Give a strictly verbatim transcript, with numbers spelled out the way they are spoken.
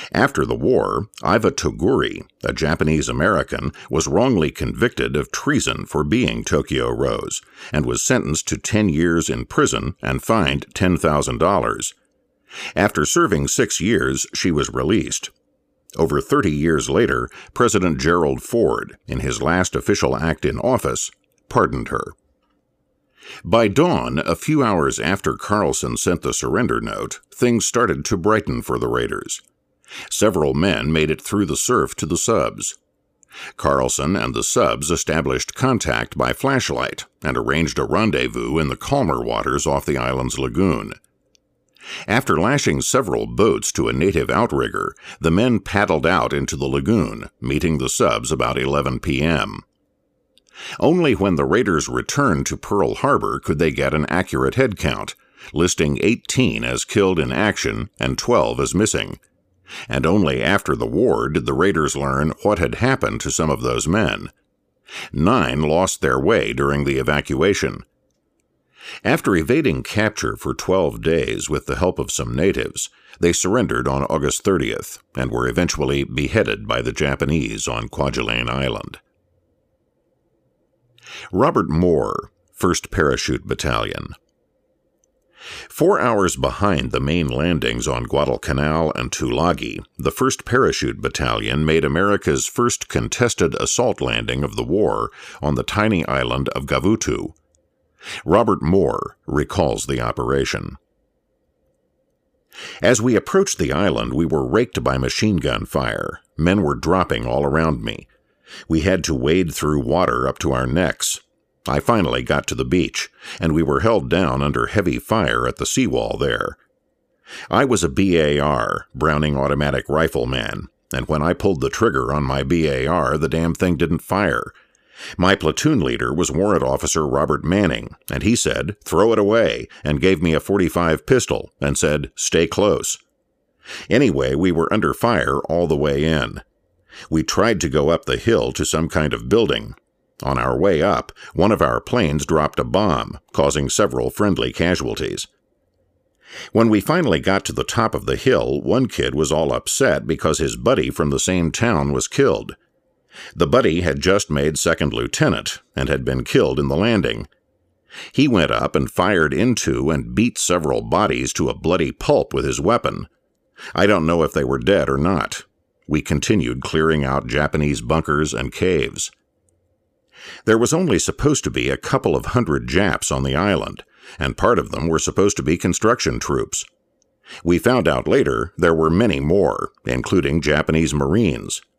After the war, Iva Toguri, a Japanese American, was wrongly convicted of treason for being Tokyo Rose and was sentenced to ten years in prison and fined ten thousand dollars. After serving six years, she was released. Over thirty years later, President Gerald Ford, in his last official act in office, pardoned her. By dawn, a few hours after Carlson sent the surrender note, things started to brighten for the raiders. Several men made it through the surf to the subs. Carlson and the subs established contact by flashlight and arranged a rendezvous in the calmer waters off the island's lagoon. After lashing several boats to a native outrigger, the men paddled out into the lagoon, meeting the subs about eleven p.m. Only when the raiders returned to Pearl Harbor could they get an accurate head count, listing eighteen as killed in action and twelve as missing. And only after the war did the raiders learn what had happened to some of those men. Nine lost their way during the evacuation. After evading capture for twelve days with the help of some natives, they surrendered on August thirtieth and were eventually beheaded by the Japanese on Kwajalein Island. Robert Moore, first Parachute Battalion. Four hours behind the main landings on Guadalcanal and Tulagi, the first Parachute Battalion made America's first contested assault landing of the war on the tiny island of Gavutu. Robert Moore recalls the operation. As we approached the island, we were raked by machine gun fire. Men were dropping all around me. We had to wade through water up to our necks. I finally got to the beach, and we were held down under heavy fire at the seawall there. I was a B A R, Browning Automatic Rifleman, and when I pulled the trigger on my B A R, the damn thing didn't fire. My platoon leader was Warrant Officer Robert Manning, and he said, "Throw it away," and gave me a forty-five pistol and said, "Stay close." Anyway, we were under fire all the way in. We tried to go up the hill to some kind of building. On our way up, one of our planes dropped a bomb, causing several friendly casualties. When we finally got to the top of the hill, one kid was all upset because his buddy from the same town was killed. The buddy had just made second lieutenant and had been killed in the landing. He went up and fired into and beat several bodies to a bloody pulp with his weapon. I don't know if they were dead or not. We continued clearing out Japanese bunkers and caves. There was only supposed to be a couple of hundred Japs on the island, and part of them were supposed to be construction troops. We found out later there were many more, including Japanese Marines,